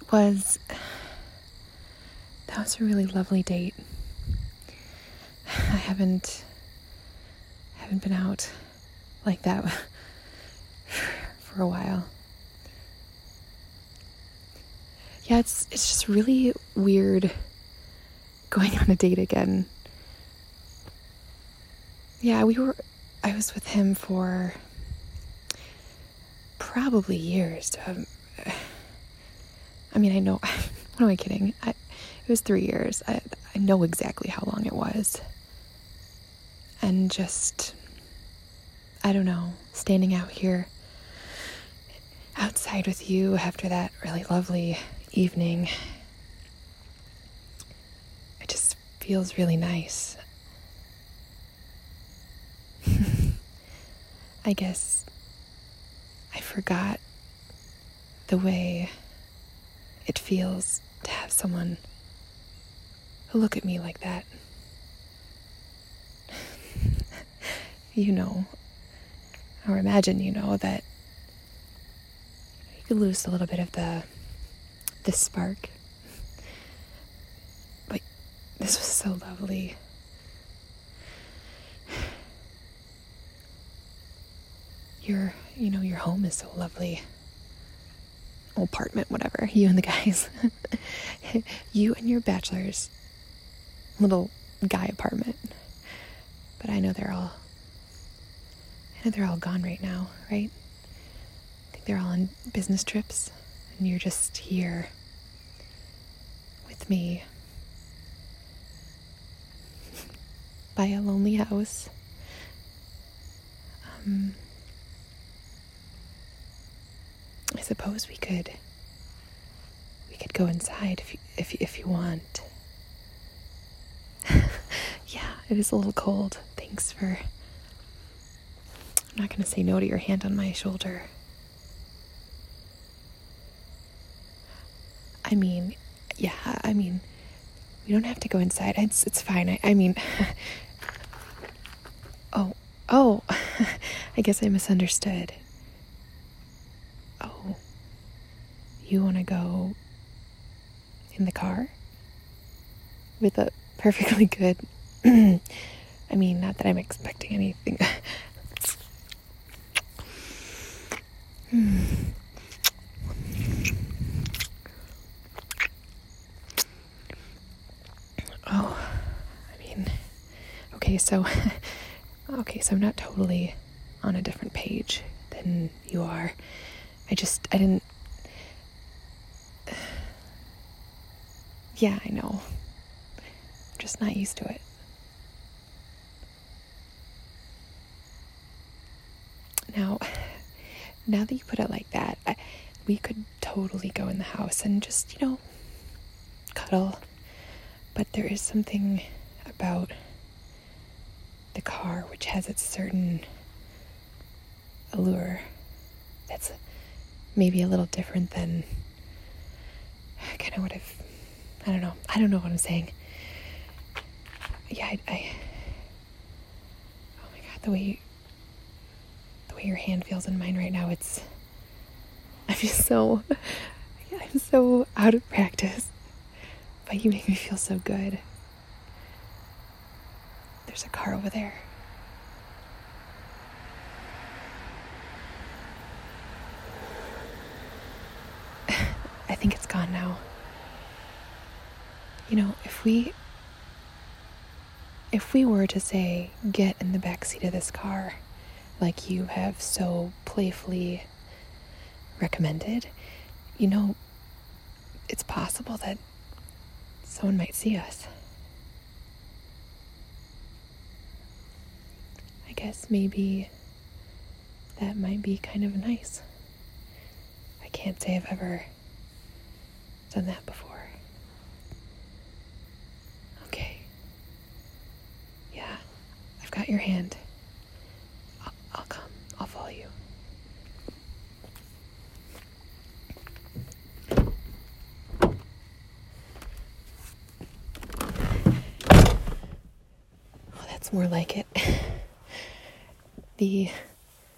was a really lovely date. I haven't been out like that for a while. Yeah, it's just really weird going on a date again. Yeah, I was with him for probably years. I know, what am I kidding? It was 3 years. I know exactly how long it was. And just, I don't know, standing out here outside with you after that really lovely evening, it just feels really nice. I guess I forgot the way it feels to have someone who look at me like that. You know, or imagine you know that you could lose a little bit of the spark. But this was so lovely. Your home is so lovely. Apartment, whatever. You and the guys. You and your bachelor's little guy apartment. But I know they're all gone right now, right? I think they're all on business trips, and you're just here with me by a lonely house. I suppose we could go inside if you want. Yeah, it is a little cold. Thanks for... I'm not going to say no to your hand on my shoulder. We don't have to go inside. It's fine. Oh, I guess I misunderstood. Oh, you want to go in the car? With a perfectly good... not that I'm expecting anything. Okay, so I'm not totally on a different page than you are. I didn't... Yeah, I know. I'm just not used to it. Now that you put it like that, we could totally go in the house and just, cuddle. But there is something about the car which has its certain allure that's maybe a little different than kind of what I don't know what I'm saying. Yeah, oh my God, the way your hand feels in mine right now, I'm so out of practice, but you make me feel so good. There's a car over there. I think it's gone now. If we were to say, get in the backseat of this car, like you have so playfully recommended, it's possible that someone might see us. I guess maybe that might be kind of nice. I can't say I've ever done that before. Okay. Yeah, I've got your hand. I'll come. I'll follow you. Oh, that's more like it. The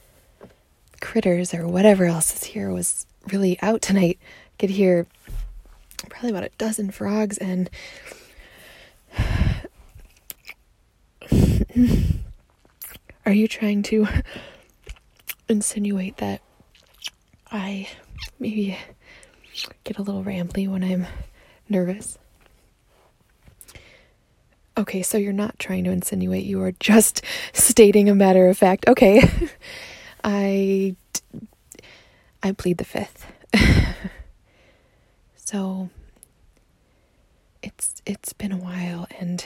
critters or whatever else is here was really out tonight. I could hear probably about a dozen frogs, and are you trying to insinuate that I maybe get a little rambly when I'm nervous? Okay, so you're not trying to insinuate, you are just stating a matter of fact. Okay. I plead the fifth. So it's been a while, and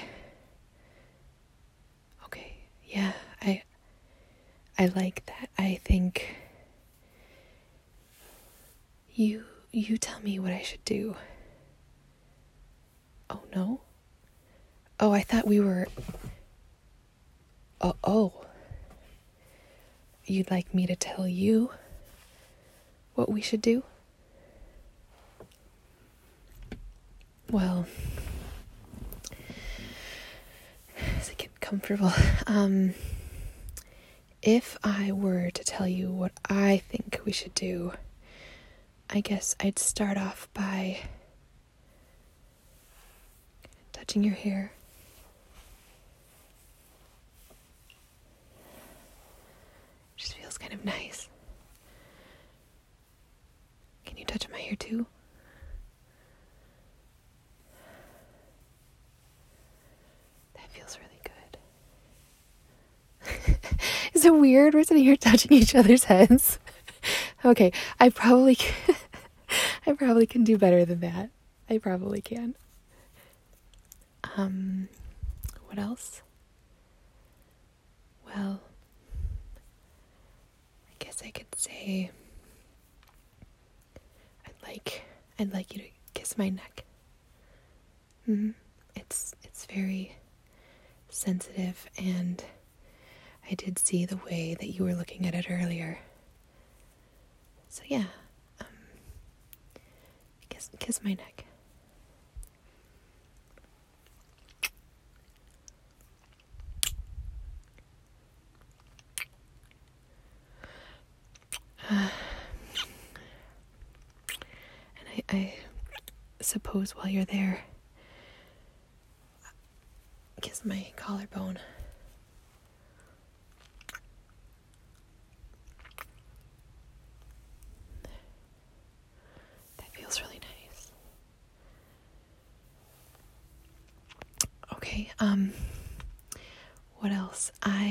okay, yeah, I like that. I think you tell me what I should do. Oh no? Oh, I thought we were... Oh. You'd like me to tell you what we should do? Well, as I get comfortable, if I were to tell you what I think we should do, I guess I'd start off by touching your hair. Just feels kind of nice. Can you touch my hair too? That feels really good. Is it weird? We're sitting here touching each other's heads. Okay, I probably can do better than that. I probably can. What else? Well, I guess I could say I'd like you to kiss my neck. It's very sensitive, and I did see the way that you were looking at it earlier. So yeah, kiss my neck. And I suppose while you're there, kiss my collarbone. That feels really nice. Okay, what else?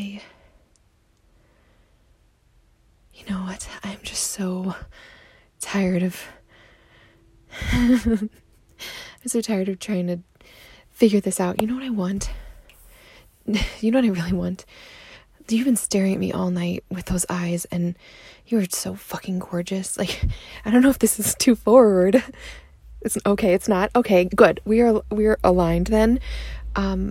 You know what? I'm just so tired of... I'm so tired of trying to figure this out. You know what I want? You know what I really want? You've been staring at me all night with those eyes, and you are so fucking gorgeous. Like, I don't know if this is too forward. It's okay, it's not. Okay, good. We're aligned then. We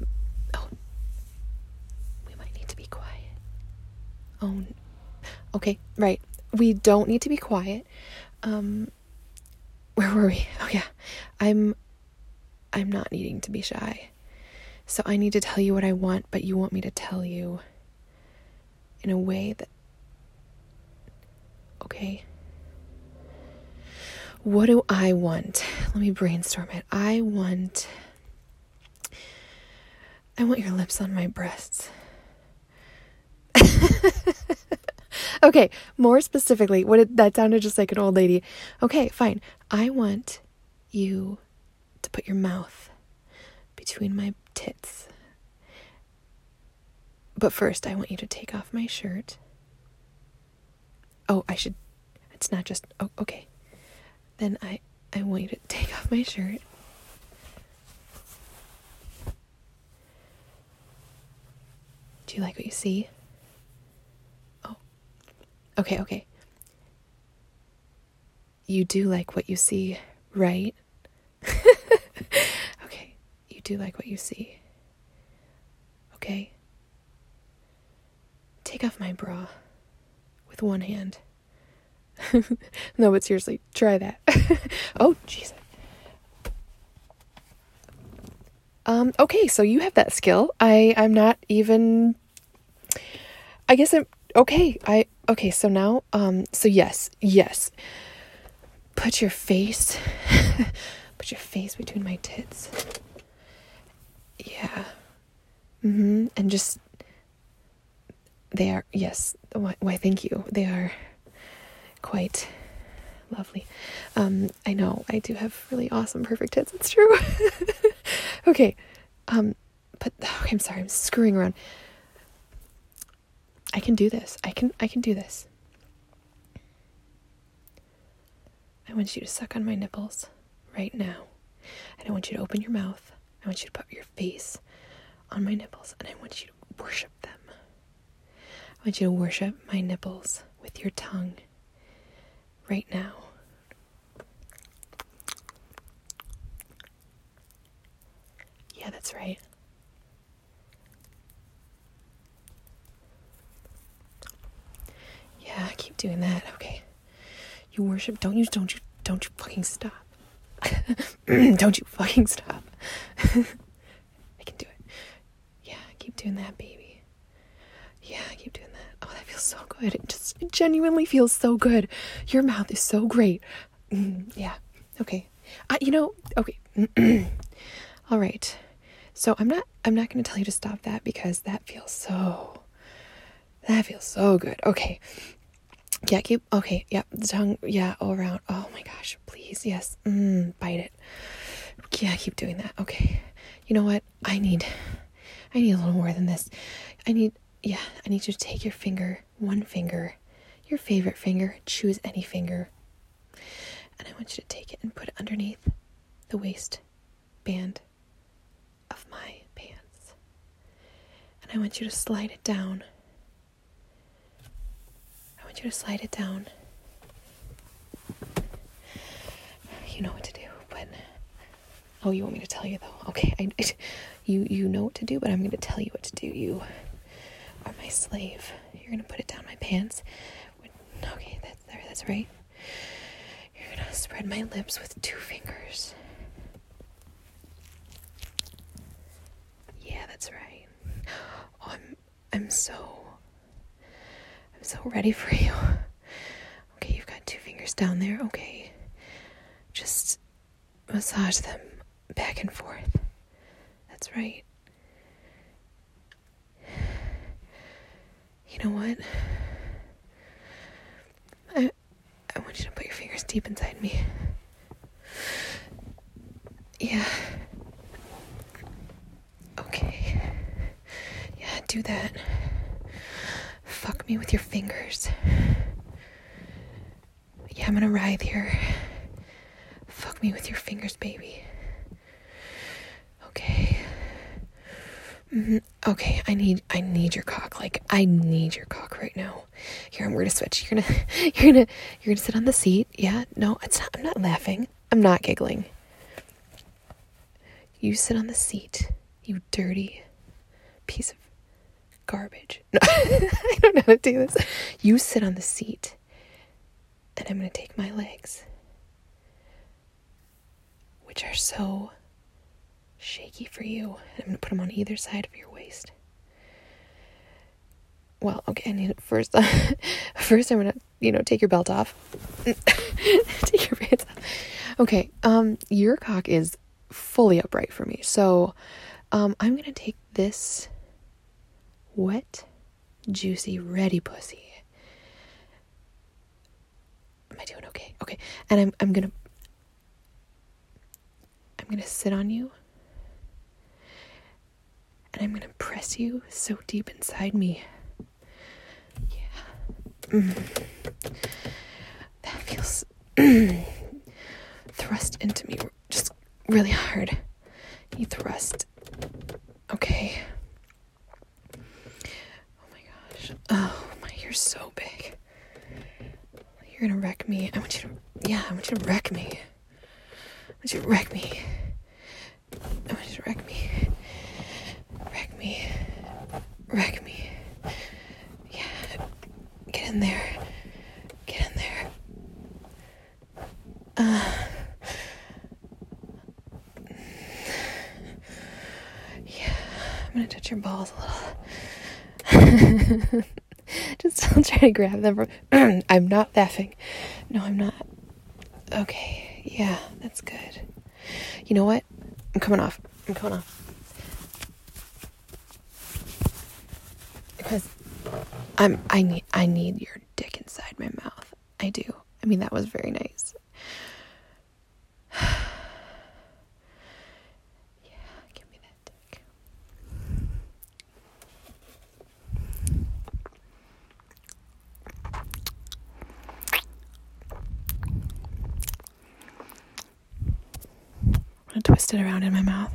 might need to be quiet. Oh, okay, right. We don't need to be quiet. Where were we? Oh yeah. I'm not needing to be shy. So I need to tell you what I want, but you want me to tell you in a way that... Okay. What do I want? Let me brainstorm it. I want your lips on my breasts. Okay, more specifically, that sounded just like an old lady. Okay, fine. I want you to put your mouth between my tits. But first, I want you to take off my shirt. Oh, it's not just... Oh, okay. Then I want you to take off my shirt. Do you like what you see? Oh. Okay. You do like what you see, right? Okay. You do like what you see. Okay. Take off my bra with one hand. No, but seriously, try that. Oh, Jesus. Okay, so you have that skill. I'm not even... I guess I'm... Okay, okay, so now, so yes. Put your face Put your face between my tits. Yeah. And just, they are, yes, why thank you. They are quite lovely. I know, I do have really awesome, perfect tits. It's true. Okay. But, okay, I'm sorry, I'm screwing around. I can do this. I can do this. I want you to suck on my nipples right now. And I want you to open your mouth. I want you to put your face on my nipples. And I want you to worship them. I want you to worship my nipples with your tongue right now. Yeah, that's right. Yeah, keep doing that. Okay. You worship. Don't you fucking stop. Don't you fucking stop. I can do it. Yeah, keep doing that, baby. Yeah, keep doing that. Oh, that feels so good. It genuinely feels so good. Your mouth is so great. Yeah. Okay. Okay. All right. So I'm not going to tell you to stop that because that feels so good. Okay. Yeah, okay, yeah, the tongue, yeah, all around. Oh my gosh, please, yes, bite it. Yeah, keep doing that. Okay. You know what? I need a little more than this. I need you to take your finger, one finger, your favorite finger, choose any finger, and I want you to take it and put it underneath the waistband of my pants. And I want you to slide it down. You to slide it down. You know what to do, but you want me to tell you though? Okay, you know what to do, but I'm going to tell you what to do. You are my slave. You're going to put it down my pants. Okay, that's right. You're going to spread my lips with 2 fingers. Yeah, that's right. Oh, I'm so ready for you. Okay, you've got 2 fingers down there. Okay. Just massage them back and forth. That's right. You know what? I want you to put your fingers deep inside me. Yeah. Okay. Yeah, do that. Fuck me with your fingers. Yeah, I'm gonna writhe here. Fuck me with your fingers, baby. Okay. Okay, I need your cock. Like, I need your cock right now. Here, I'm gonna switch. You're gonna sit on the seat. Yeah, no, I'm not laughing. I'm not giggling. You sit on the seat, you dirty piece of garbage. No, I don't know how to do this. You sit on the seat, and I'm going to take my legs, which are so shaky for you, and I'm going to put them on either side of your waist. Well, okay, I need it first. First, I'm going to, take your belt off. Take your pants off. Okay, your cock is fully upright for me, so I'm going to take this wet, juicy, ready pussy. Am I doing okay? Okay. And I'm gonna sit on you. And I'm gonna press you so deep inside me. Yeah. That feels thrust into me just really hard. You thrust. Okay. Oh my, you're so big. You're gonna wreck me. I want you to wreck me. I want you to wreck me. I want you to wreck me. Wreck me. Wreck me. Yeah. Get in there. Get in there. Yeah. I'm gonna touch your balls a little. Just don't try to grab them. I'm not laughing. No, I'm not. Okay, yeah, that's good. You know what? I'm coming off. Because I need your dick inside my mouth. I do. I mean, that was very nice. Yeah, give me that dick. I'm gonna twist it around in my mouth.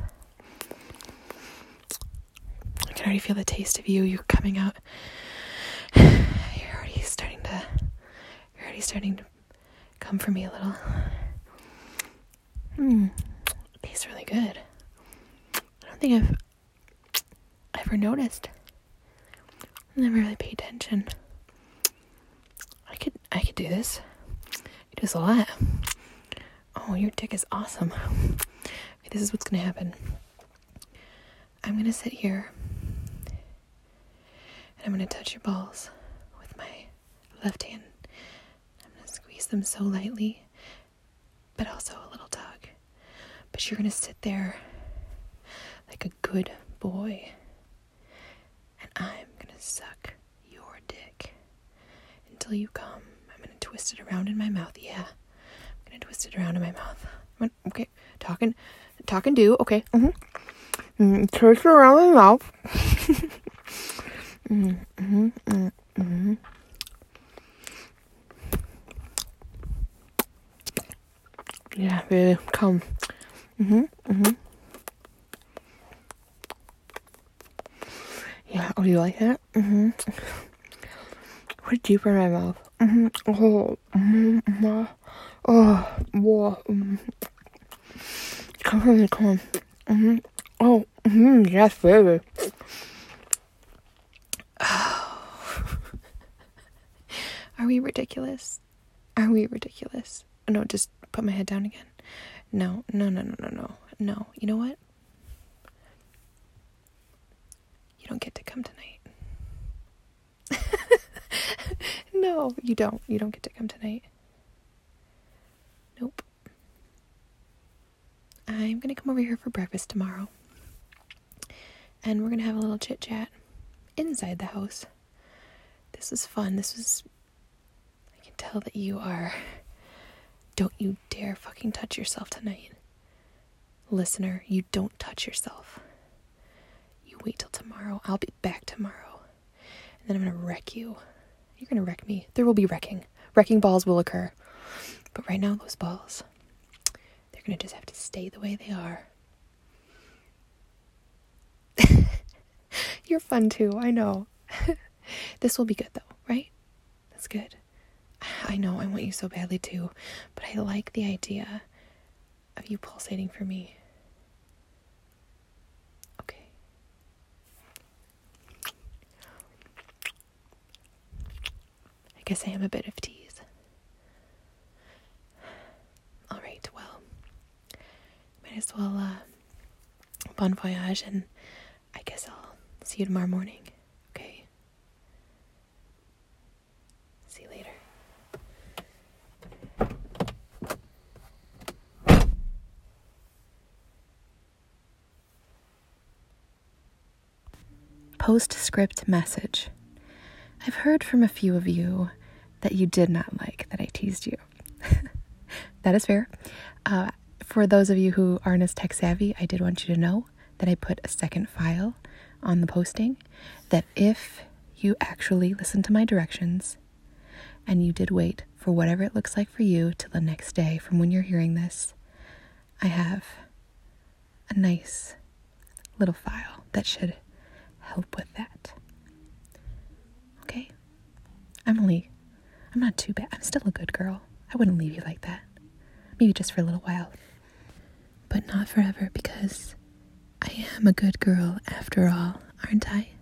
I can already feel the taste of you. You're coming out. You're already starting to come for me a little. It tastes really good. I don't think I've ever noticed. I never really paid attention. I could do this. I could do this a lot. Oh, your dick is awesome. Okay, this is what's gonna happen. I'm gonna sit here and I'm gonna touch your balls with my left hand. I'm gonna squeeze them so lightly, but also a little tug. But you're gonna sit there like a good boy, and I'm gonna suck your dick until you come. I'm gonna twist it around in my mouth. Yeah, I'm gonna twist it around in my mouth. Okay, talking do. Okay. Twist it around in my mouth. Yeah, baby, come. Yeah, oh, you like that? Put deeper in my mouth. Whoa. Come from me, come on. Oh, yes, baby. Are we ridiculous? No, just put my head down again. No. No, you know what? You don't get to come tonight. No, you don't. You don't get to come tonight. Nope. I'm gonna come over here for breakfast tomorrow. And we're gonna have a little chit chat inside the house. This was fun. I can tell that you are. Don't you dare fucking touch yourself tonight. Listener, you don't touch yourself. You wait till tomorrow. I'll be back tomorrow. And then I'm gonna wreck you. You're gonna wreck me. There will be wrecking. Wrecking balls will occur. But right now, those balls, they're gonna just have to stay the way they are. You're fun too, I know. This will be good though, right? That's good. I know, I want you so badly too, but I like the idea of you pulsating for me. Okay. I guess I am a bit of tease. Alright, well, might as well, bon voyage, and I guess I'll see you tomorrow morning. Okay? See you later. Postscript message. I've heard from a few of you that you did not like that I teased you. That is fair. For those of you who aren't as tech savvy, I did want you to know that I put a second file on the posting, that if you actually listen to my directions and you did wait for whatever it looks like for you till the next day from when you're hearing this, I have a nice little file that should help with that. Okay? I'm not too bad. I'm still a good girl. I wouldn't leave you like that. Maybe just for a little while. But not forever, because I am a good girl after all, aren't I?